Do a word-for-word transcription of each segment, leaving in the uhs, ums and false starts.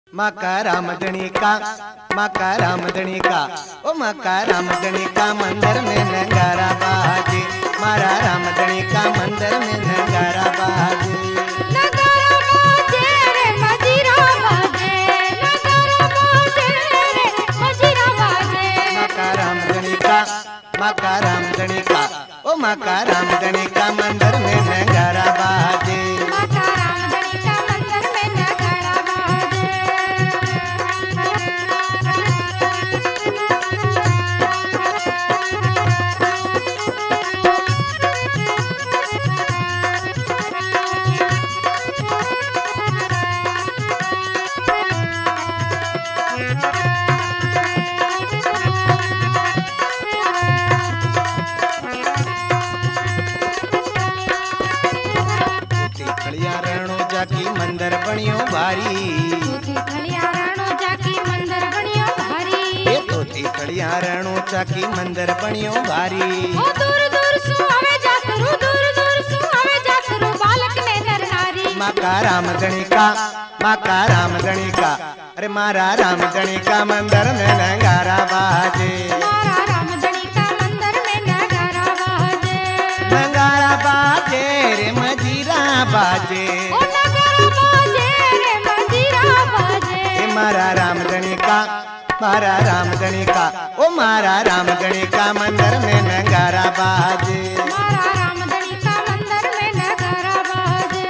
माका रामधनी का माका रामधनी का ओ माका रामधनी का मंदिर में नगारा बाजे, मारा रामधनी का मंदिर में नगारा बाजे। नगारा बाजे रे मजीरा बाजे, नगारा बाजे रे मजीरा बाजे। माका रामधनी का माका रामधनी का ओ माका रामधनी का मंदिर में नगारा बाजे। माका रामधनी का मंदिर में नगारा बाजे। खड़िया रणो जाकी मंदिर बनियो भारी, तोती खड़िया रणो जाकी मंदिर बनियो भारी। ए तोती खड़िया रणो जाकी मंदिर बनियो भारी। ओ दूर दूर सु आवे जातरू, दूर दूर सु आवे जातरू, बालक ने नर नारी। माका रामधनी का माका रामधनी का अरे मारा रामधनी का मंदिर में नगारा बाजे। मारा रामधनी का मंदिर में नगारा बाजे। नगारा बाजे रे मजीरा बाजे, ओ नगारा बाजे रे मजीरा बाजे। ए मारा रामधनी का मारा रामधनी का ओ मारा रामधनी का मंदिर में नगारा बाजे। मारा रामधनी का मंदिर में नगारा बाजे।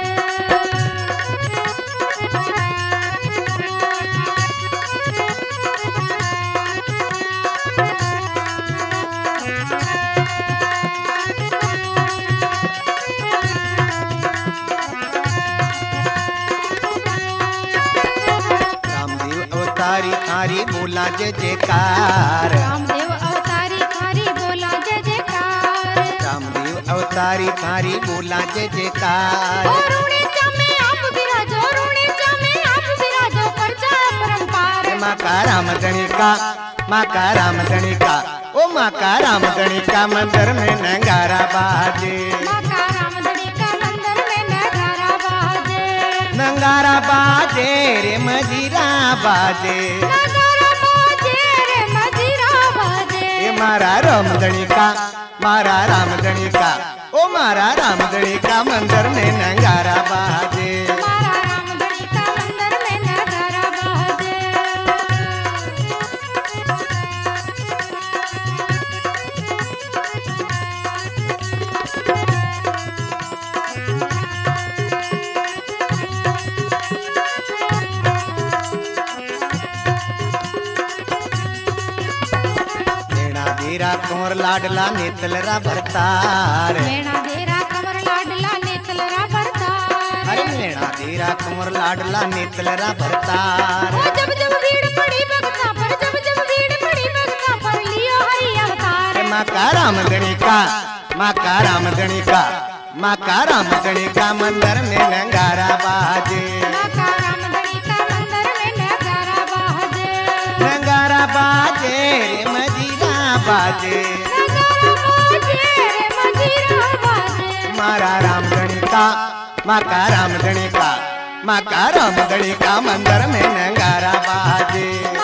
रामदेव अवतारी थारी बोला जय जयकार, रामदेव अवतारी थारी बोला जय जयकार। रामदेव अवतारी थारी बोला जय जयकार। ओ रूणे चमे आप विराजो, रूणे चमे आप विराजो, प्रचार परंपार। माका रामधनी का माका रामधनी का ओ माका रामधनी का मंदिर में नगारा बाजे। माका रामधनी का मंदिर में नगारा बाजे। नगारा बाजे रे मजीरा बाजे, नगारा बाजे रे मजीरा बाजे। ए मारा रामधनी का मारा रामधनी का ओ मारा रामधनी का मंदिर में नगारा बाजे। मारा रामधनी का मंदिर में नगारा बाजे। लेना देरा कुंवर लाडला नेतलरा भरतार, लेना देरा कमर लाडला नेतलरा भरतार। अरे लेना देरा कुंवर लाडला नेतलरा भरतार। ओ जब जब भीड़ पड़ी भक्ता पर, जब जब भीड़ पड़ी भक्ता पर, लियो हरि अवतार। माका रामधनी का माका रामधनी का माका रामधनी का मंदिर में नगारा बाजे। माका रामधनी का मंदिर में नगारा बाजे। नगारा बाजे रे मजीरा बाजे, नगारा बाजे रे मजीरा बाजे। मारा रामधनी का माका रामधनी का माका रामधनी का मंदिर में नगारा बाजे।